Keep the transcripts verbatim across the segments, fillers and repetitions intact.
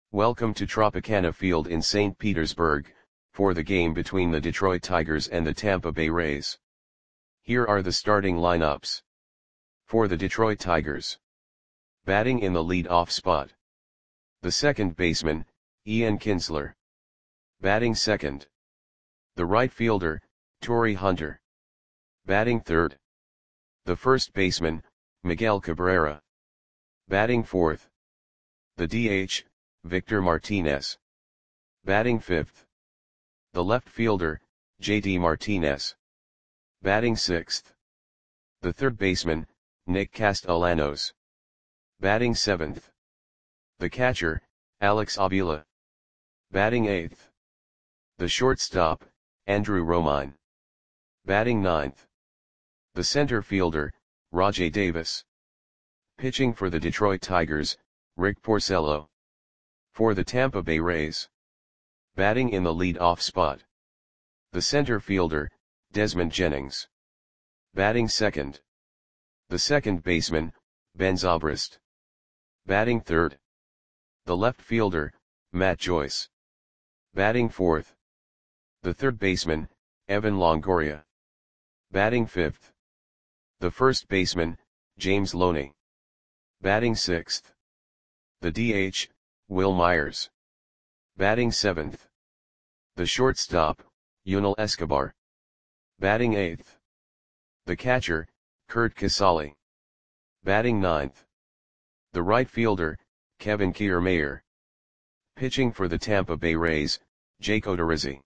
Welcome to Tropicana Field in Saint Petersburg, for the game between the Detroit Tigers and the Tampa Bay Rays. Here are the starting lineups. For the Detroit Tigers. Batting in the lead-off spot. The second baseman, Ian Kinsler. Batting second. The right fielder, Torii Hunter. Batting third. The first baseman, Miguel Cabrera. Batting fourth. The D H, Victor Martinez. Batting fifth. The left fielder, J D Martinez. Batting sixth. The third baseman, Nick Castellanos. Batting seventh. The catcher, Alex Avila. Batting eighth. The shortstop, Andrew Romine. Batting ninth. The center fielder, Rajai Davis. Pitching for the Detroit Tigers, Rick Porcello. For the Tampa Bay Rays. Batting in the lead-off spot. The center fielder, Desmond Jennings. Batting second. The second baseman, Ben Zobrist. Batting third. The left fielder, Matt Joyce. Batting fourth. The third baseman, Evan Longoria. Batting fifth. The first baseman, James Loney. Batting sixth. The D H, Will Myers. Batting seventh. The shortstop, Yunel Escobar. Batting eighth. The catcher, Curt Casali. Batting ninth. The right fielder, Kevin Kiermaier. Pitching for the Tampa Bay Rays, Jake Odorizzi.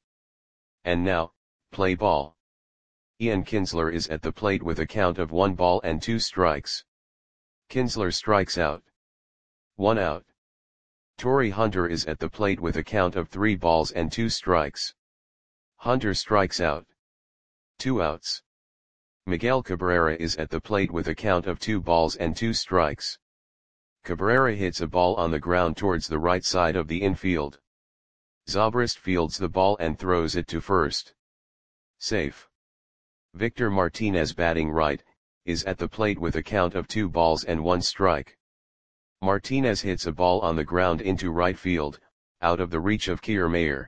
And now, play ball. Ian Kinsler is at the plate with a count of one ball and two strikes. Kinsler strikes out. One out. Torii Hunter is at the plate with a count of three balls and two strikes. Hunter strikes out. Two outs. Miguel Cabrera is at the plate with a count of two balls and two strikes. Cabrera hits a ball on the ground towards the right side of the infield. Zobrist fields the ball and throws it to first. Safe. Victor Martinez, batting right, is at the plate with a count of two balls and one strike. Martinez hits a ball on the ground into right field, out of the reach of Kiermaier.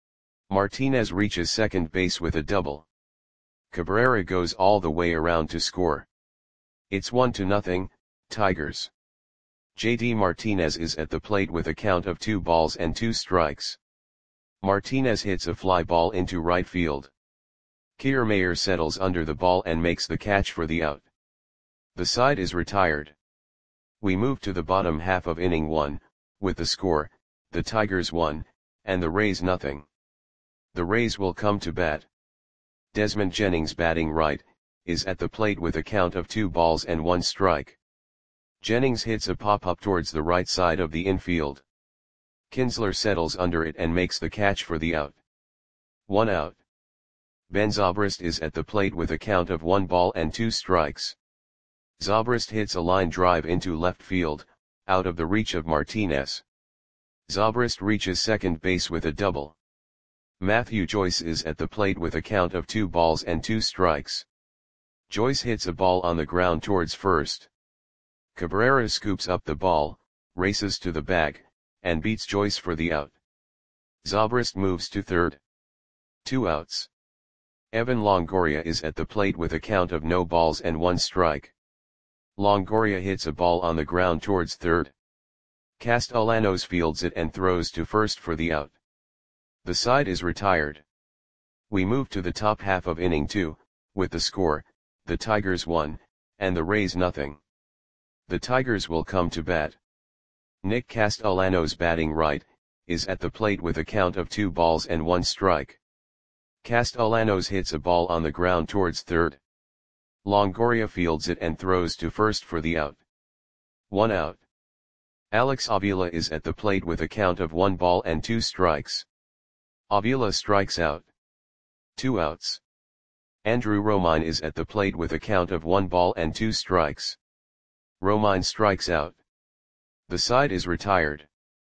Martinez reaches second base with a double. Cabrera goes all the way around to score. It's one to nothing, Tigers. J D Martinez is at the plate with a count of two balls and two strikes. Martinez hits a fly ball into right field. Kiermaier settles under the ball and makes the catch for the out. The side is retired. We move to the bottom half of inning one, with the score, the Tigers one, and the Rays nothing. The Rays will come to bat. Desmond Jennings, batting right, is at the plate with a count of two balls and one strike. Jennings hits a pop-up towards the right side of the infield. Kinsler settles under it and makes the catch for the out. One out. Ben Zobrist is at the plate with a count of one ball and two strikes. Zobrist hits a line drive into left field, out of the reach of Martinez. Zobrist reaches second base with a double. Matthew Joyce is at the plate with a count of two balls and two strikes. Joyce hits a ball on the ground towards first. Cabrera scoops up the ball, races to the bag, and beats Joyce for the out. Zobrist moves to third. Two outs. Evan Longoria is at the plate with a count of no balls and one strike. Longoria hits a ball on the ground towards third. Castellanos fields it and throws to first for the out. The side is retired. We move to the top half of inning two, with the score, the Tigers one, and the Rays nothing. The Tigers will come to bat. Nick Castellanos, batting right, is at the plate with a count of two balls and one strike. Castellanos hits a ball on the ground towards third. Longoria fields it and throws to first for the out. One out. Alex Avila is at the plate with a count of one ball and two strikes. Avila strikes out. Two outs. Andrew Romine is at the plate with a count of one ball and two strikes. Romine strikes out. The side is retired.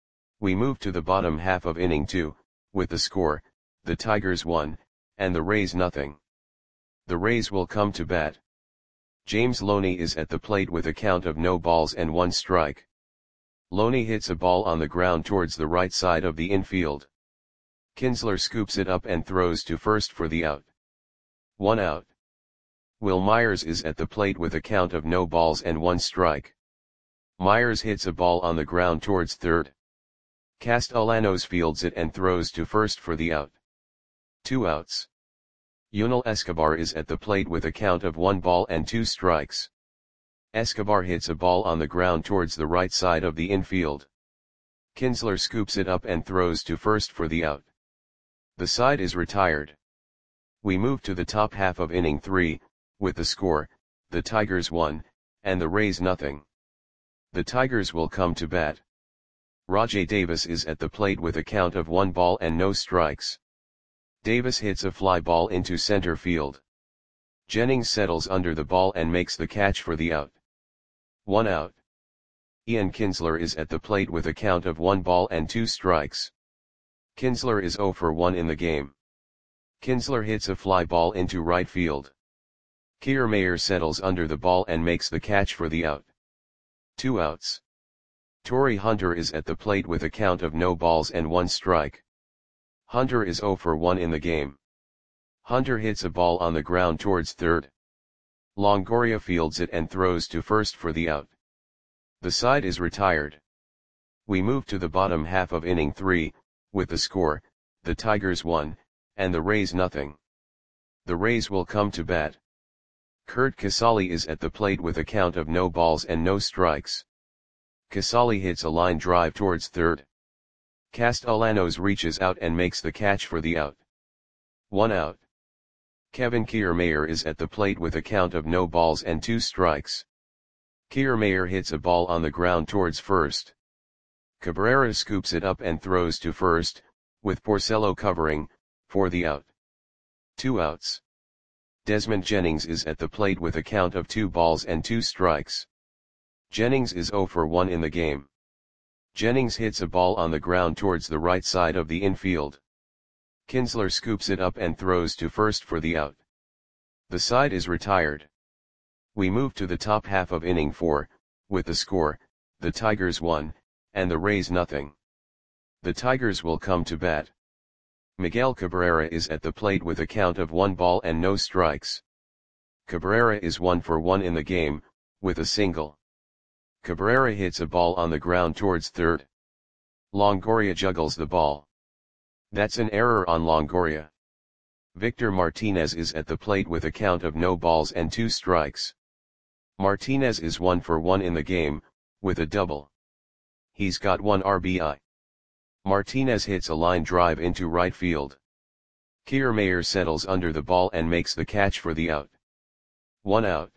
We move to the bottom half of inning two, with the score, the Tigers one, and the Rays nothing. The Rays will come to bat. James Loney is at the plate with a count of no balls and one strike. Loney hits a ball on the ground towards the right side of the infield. Kinsler scoops it up and throws to first for the out. One out. Will Myers is at the plate with a count of no balls and one strike. Myers hits a ball on the ground towards third. Castellanos fields it and throws to first for the out. Two outs. Yunel Escobar is at the plate with a count of one ball and two strikes. Escobar hits a ball on the ground towards the right side of the infield. Kinsler scoops it up and throws to first for the out. The side is retired. We move to the top half of inning three, with the score, the Tigers one, and the Rays nothing. The Tigers will come to bat. Rajai Davis is at the plate with a count of one ball and no strikes. Davis hits a fly ball into center field. Jennings settles under the ball and makes the catch for the out. One out. Ian Kinsler is at the plate with a count of one ball and two strikes. Kinsler is zero for one in the game. Kinsler hits a fly ball into right field. Kiermaier settles under the ball and makes the catch for the out. Two outs. Torrey Hunter is at the plate with a count of no balls and one strike. Hunter is zero for one in the game. Hunter hits a ball on the ground towards third. Longoria fields it and throws to first for the out. The side is retired. We move to the bottom half of inning three, with the score, the Tigers one, and the Rays nothing. The Rays will come to bat. Curt Casali is at the plate with a count of no balls and no strikes. Casali hits a line drive towards third. Castellanos reaches out and makes the catch for the out. One out. Kevin Kiermaier is at the plate with a count of no balls and two strikes. Kiermaier hits a ball on the ground towards first. Cabrera scoops it up and throws to first, with Porcello covering, for the out. Two outs. Desmond Jennings is at the plate with a count of two balls and two strikes. Jennings is zero for one in the game. Jennings hits a ball on the ground towards the right side of the infield. Kinsler scoops it up and throws to first for the out. The side is retired. We move to the top half of inning four, with the score, the Tigers one, and the Rays nothing. The Tigers will come to bat. Miguel Cabrera is at the plate with a count of one ball and no strikes. Cabrera is one for one in the game, with a single. Cabrera hits a ball on the ground towards third. Longoria juggles the ball. That's an error on Longoria. Victor Martinez is at the plate with a count of no balls and two strikes. Martinez is one for one in the game, with a double. He's got one R B I. Martinez hits a line drive into right field. Kiermaier settles under the ball and makes the catch for the out. One out.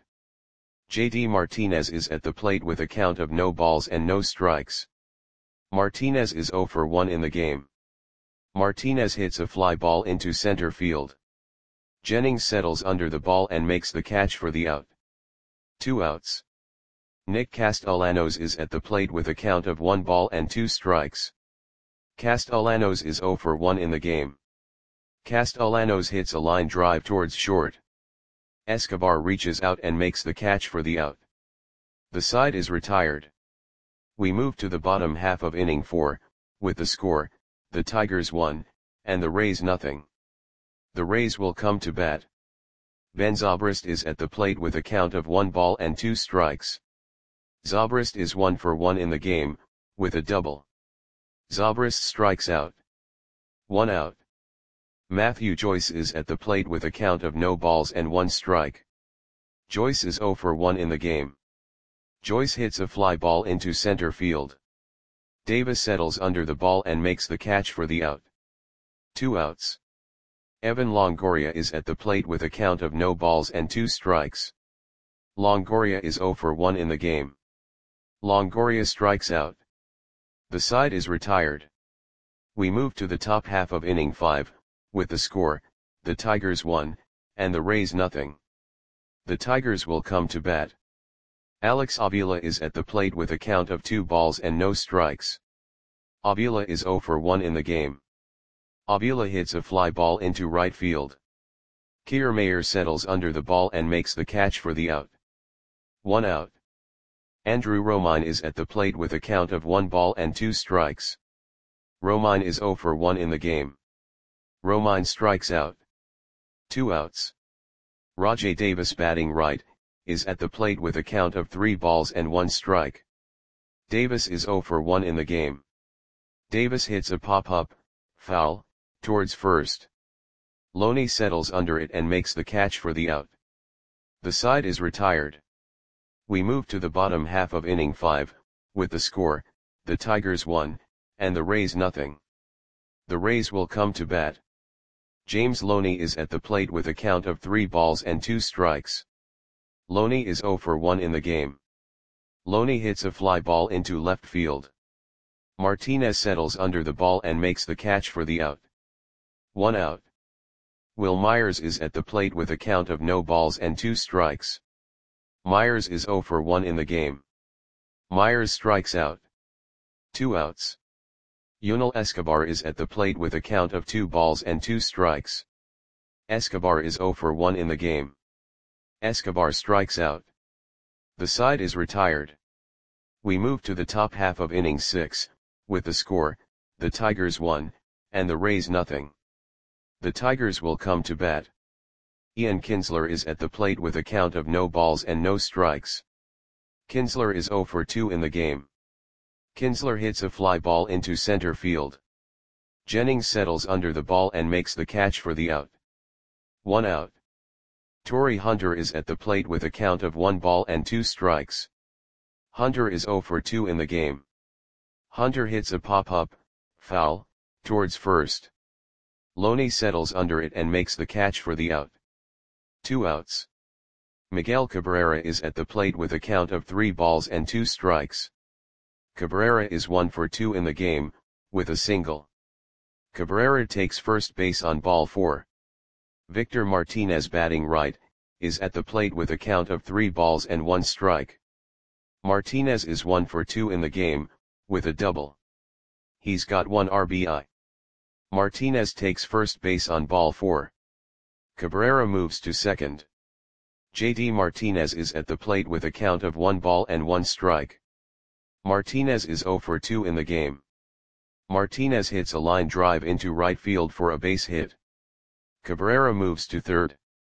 J D Martinez is at the plate with a count of no balls and no strikes. Martinez is zero for one in the game. Martinez hits a fly ball into center field. Jennings settles under the ball and makes the catch for the out. Two outs. Nick Castellanos is at the plate with a count of one ball and two strikes. Castellanos is zero for one in the game. Castellanos hits a line drive towards short. Escobar reaches out and makes the catch for the out. The side is retired. We move to the bottom half of inning four, with the score, the Tigers one, and the Rays nothing. The Rays will come to bat. Ben Zobrist is at the plate with a count of one ball and two strikes. Zobrist is one for one in the game, with a double. Zobrist strikes out. One out. Matthew Joyce is at the plate with a count of no balls and one strike. Joyce is zero for one in the game. Joyce hits a fly ball into center field. Davis settles under the ball and makes the catch for the out. Two outs. Evan Longoria is at the plate with a count of no balls and two strikes. Longoria is zero for one in the game. Longoria strikes out. The side is retired. We move to the top half of inning five, with the score, the Tigers one, and the Rays nothing. The Tigers will come to bat. Alex Avila is at the plate with a count of two balls and no strikes. Avila is zero for one in the game. Avila hits a fly ball into right field. Kiermaier settles under the ball and makes the catch for the out. One out. Andrew Romine is at the plate with a count of one ball and two strikes. Romine is zero for one in the game. Romine strikes out. Two outs. Rajai Davis, batting right, is at the plate with a count of three balls and one strike. Davis is zero for one in the game. Davis hits a pop-up, foul, towards first. Loney settles under it and makes the catch for the out. The side is retired. We move to the bottom half of inning five, with the score, the Tigers one, and the Rays nothing. The Rays will come to bat. James Loney is at the plate with a count of three balls and two strikes. Loney is zero for one in the game. Loney hits a fly ball into left field. Martinez settles under the ball and makes the catch for the out. One out. Will Myers is at the plate with a count of no balls and two strikes. Myers is zero for one in the game. Myers strikes out. Two outs. Yunel Escobar is at the plate with a count of two balls and two strikes. Escobar is zero for one in the game. Escobar strikes out. The side is retired. We move to the top half of inning six, with the score, the Tigers one, and the Rays nothing. The Tigers will come to bat. Ian Kinsler is at the plate with a count of no balls and no strikes. Kinsler is zero for two in the game. Kinsler hits a fly ball into center field. Jennings settles under the ball and makes the catch for the out. One out. Torrey Hunter is at the plate with a count of one ball and two strikes. Hunter is zero for two in the game. Hunter hits a pop-up, foul, towards first. Loney settles under it and makes the catch for the out. Two outs. Miguel Cabrera is at the plate with a count of three balls and two strikes. Cabrera is one for two in the game, with a single. Cabrera takes first base on ball four. Victor Martinez, batting right, is at the plate with a count of three balls and one strike. Martinez is one for two in the game, with a double. He's got one R B I. Martinez takes first base on ball four. Cabrera moves to second. J D Martinez is at the plate with a count of one ball and one strike. Martinez is zero for two in the game. Martinez hits a line drive into right field for a base hit. Cabrera moves to third.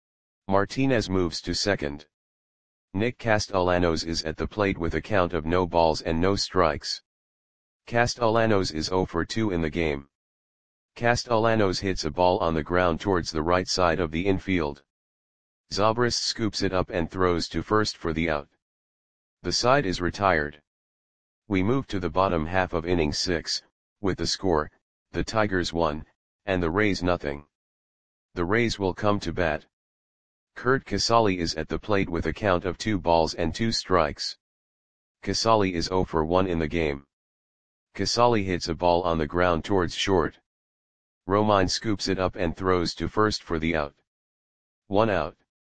Martinez moves to second. Nick Castellanos is at the plate with a count of no balls and no strikes. Castellanos is zero for two in the game. Castellanos hits a ball on the ground towards the right side of the infield. Zobrist scoops it up and throws to first for the out. The side is retired. We move to the bottom half of inning six, with the score, the Tigers one, and the Rays nothing. The Rays will come to bat. Curt Casali is at the plate with a count of two balls and two strikes. Casali is zero for one in the game. Casali hits a ball on the ground towards short. Romine scoops it up and throws to first for the out. One out.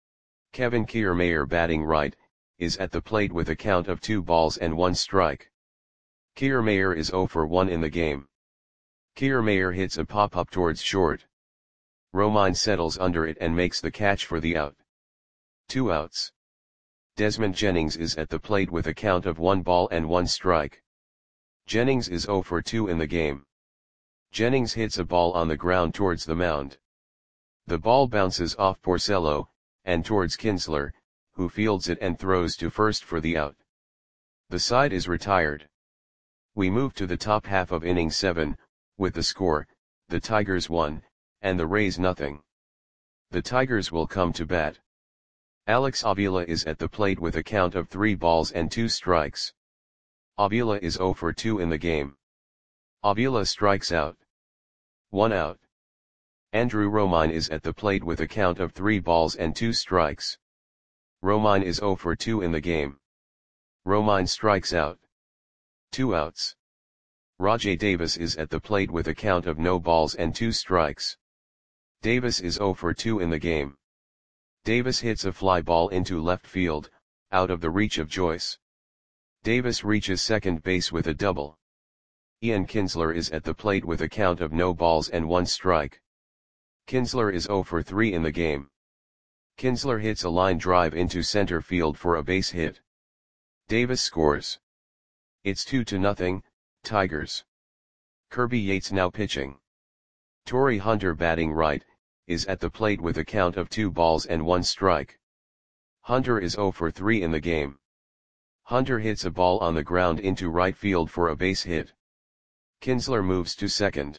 Kevin Kiermaier, batting right, is at the plate with a count of two balls and one strike. Kiermaier is zero for one in the game. Kiermaier hits a pop-up towards short. Romine settles under it and makes the catch for the out. Two outs. Desmond Jennings is at the plate with a count of one ball and one strike. Jennings is zero for two in the game. Jennings hits a ball on the ground towards the mound. The ball bounces off Porcello, and towards Kinsler, who fields it and throws to first for the out. The side is retired. We move to the top half of inning seven, with the score, the Tigers one, and the Rays nothing. The Tigers will come to bat. Alex Avila is at the plate with a count of three balls and two strikes. Avila is zero for two in the game. Avila strikes out. One out. Andrew Romine is at the plate with a count of three balls and two strikes. Romine is zero for two in the game. Romine strikes out. Two outs. Rajai Davis is at the plate with a count of no balls and two strikes. Davis is zero for two in the game. Davis hits a fly ball into left field, out of the reach of Joyce. Davis reaches second base with a double. Ian Kinsler is at the plate with a count of no balls and one strike. Kinsler is zero for three in the game. Kinsler hits a line drive into center field for a base hit. Davis scores. It's two to nothing, Tigers. Kirby Yates now pitching. Torrey Hunter batting right, is at the plate with a count of two balls and one strike. Hunter is oh for three in the game. Hunter hits a ball on the ground into right field for a base hit. Kinsler moves to second.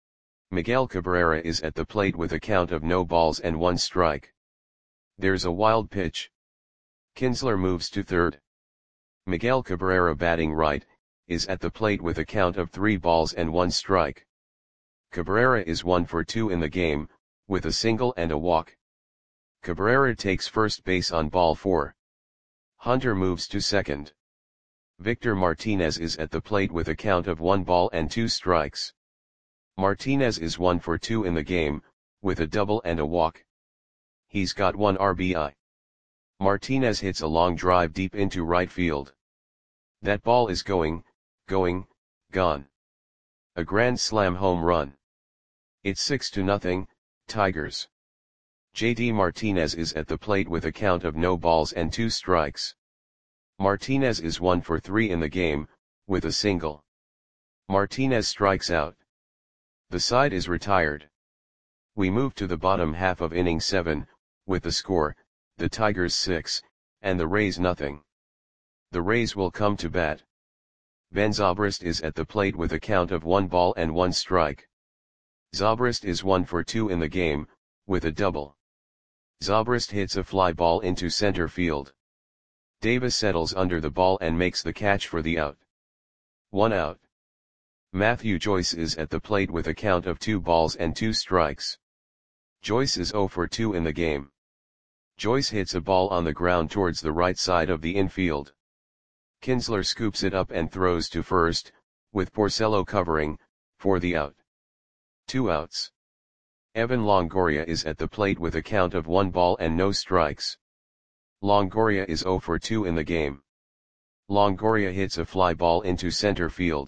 Miguel Cabrera is at the plate with a count of no balls and one strike. There's a wild pitch. Kinsler moves to third. Miguel Cabrera batting right, is at the plate with a count of three balls and one strike. Cabrera is one for two in the game, with a single and a walk. Cabrera takes first base on ball four. Hunter moves to second. Victor Martinez is at the plate with a count of one ball and two strikes. Martinez is one for two in the game, with a double and a walk. He's got one R B I. Martinez hits a long drive deep into right field. That ball is going, going, gone. A grand slam home run. It's six to nothing, Tigers. J D Martinez is at the plate with a count of no balls and two strikes. Martinez is one for three in the game, with a single. Martinez strikes out. The side is retired. We move to the bottom half of inning seven, with the score, the Tigers six, and the Rays nothing. The Rays will come to bat. Ben Zobrist is at the plate with a count of one ball and one strike. Zobrist is one for two in the game, with a double. Zobrist hits a fly ball into center field. Davis settles under the ball and makes the catch for the out. One out. Matthew Joyce is at the plate with a count of two balls and two strikes. Joyce is oh for two in the game. Joyce hits a ball on the ground towards the right side of the infield. Kinsler scoops it up and throws to first, with Porcello covering, for the out. Two outs. Evan Longoria is at the plate with a count of one ball and no strikes. Longoria is oh for two in the game. Longoria hits a fly ball into center field.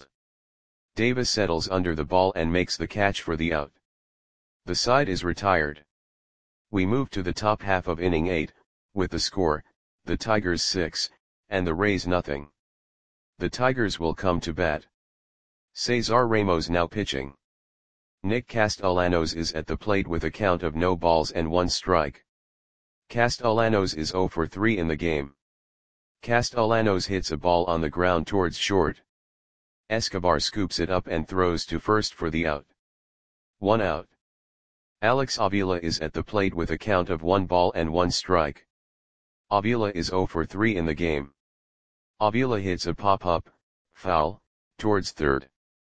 Davis settles under the ball and makes the catch for the out. The side is retired. We move to the top half of inning eight, with the score, the Tigers six, and the Rays nothing. The Tigers will come to bat. Cesar Ramos now pitching. Nick Castellanos is at the plate with a count of no balls and one strike. Castellanos is oh for three in the game. Castellanos hits a ball on the ground towards short. Escobar scoops it up and throws to first for the out. One out. Alex Avila is at the plate with a count of one ball and one strike. Avila is oh for three in the game. Avila hits a pop-up, foul, towards third.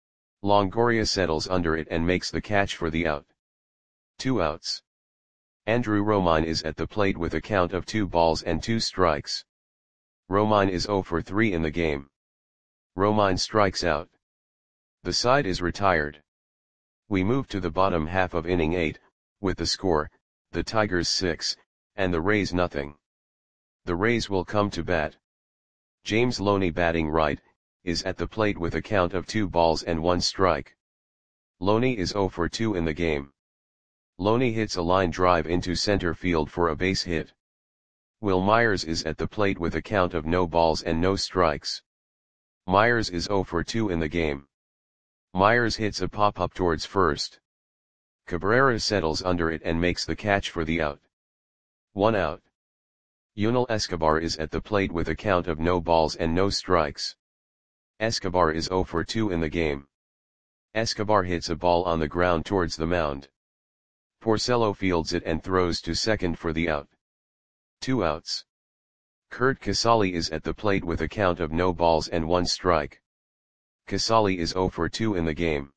Longoria settles under it and makes the catch for the out. Two outs. Andrew Romine is at the plate with a count of two balls and two strikes. Romine is oh for three in the game. Romine strikes out. The side is retired. We move to the bottom half of inning eight, with the score, the Tigers six, and the Rays nothing. The Rays will come to bat. James Loney batting right, is at the plate with a count of two balls and one strike. Loney is oh for two in the game. Loney hits a line drive into center field for a base hit. Will Myers is at the plate with a count of no balls and no strikes. Myers is oh for two in the game. Myers hits a pop-up towards first. Cabrera settles under it and makes the catch for the out. One out. Yunel Escobar is at the plate with a count of no balls and no strikes. Escobar is oh for two in the game. Escobar hits a ball on the ground towards the mound. Porcello fields it and throws to second for the out. Two outs. Kurt Casali is at the plate with a count of no balls and one strike. Casali is oh for two in the game.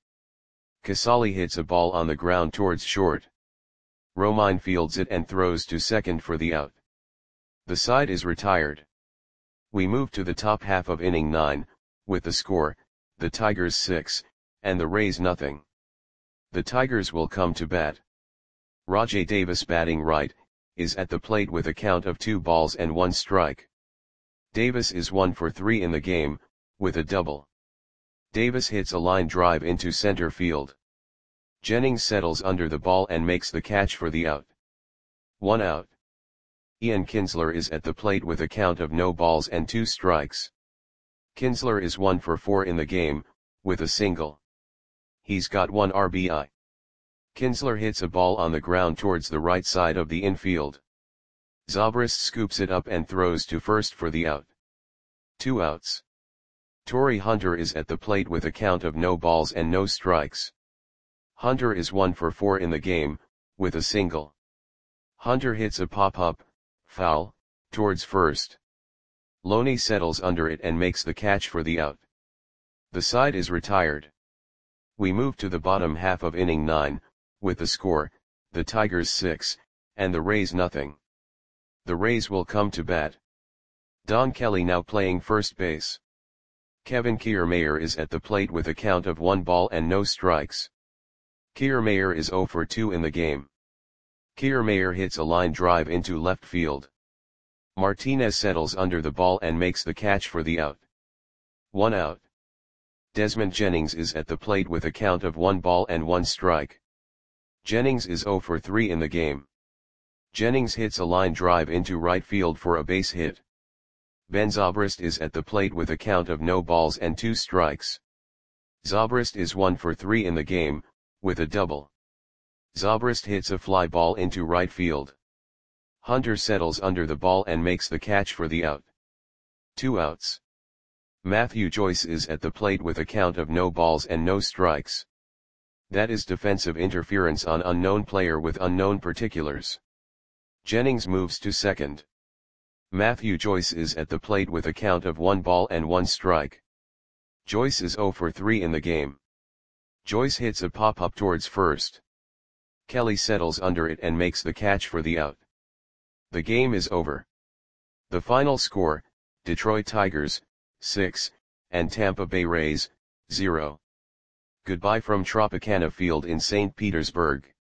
Casali hits a ball on the ground towards short. Romine fields it and throws to second for the out. The side is retired. We move to the top half of inning nine, with the score, the Tigers six, and the Rays nothing. The Tigers will come to bat. Rajai Davis batting right, is at the plate with a count of two balls and one strike. Davis is one for three in the game, with a double. Davis hits a line drive into center field. Jennings settles under the ball and makes the catch for the out. One out. Ian Kinsler is at the plate with a count of no balls and two strikes. Kinsler is one for four in the game, with a single. He's got one R B I. Kinsler hits a ball on the ground towards the right side of the infield. Zobrist scoops it up and throws to first for the out. Two outs. Torii Hunter is at the plate with a count of no balls and no strikes. Hunter is one for four in the game, with a single. Hunter hits a pop-up, foul, towards first. Loney settles under it and makes the catch for the out. The side is retired. We move to the bottom half of inning nine, with the score, the Tigers six, and the Rays nothing. The Rays will come to bat. Don Kelly now playing first base. Kevin Kiermaier is at the plate with a count of one ball and no strikes. Kiermaier is zero for two in the game. Kiermaier hits a line drive into left field. Martinez settles under the ball and makes the catch for the out. One out. Desmond Jennings is at the plate with a count of one ball and one strike. Jennings is zero for three in the game. Jennings hits a line drive into right field for a base hit. Ben Zobrist is at the plate with a count of no balls and two strikes. Zobrist is one for three in the game, with a double. Zobrist hits a fly ball into right field. Hunter settles under the ball and makes the catch for the out. Two outs. Matthew Joyce is at the plate with a count of no balls and no strikes. That is defensive interference on unknown player with unknown particulars. Jennings moves to second. Matthew Joyce is at the plate with a count of one ball and one strike. Joyce is zero for three in the game. Joyce hits a pop-up towards first. Kelly settles under it and makes the catch for the out. The game is over. The final score, Detroit Tigers, six, and Tampa Bay Rays, zero. Goodbye from Tropicana Field in Saint Petersburg.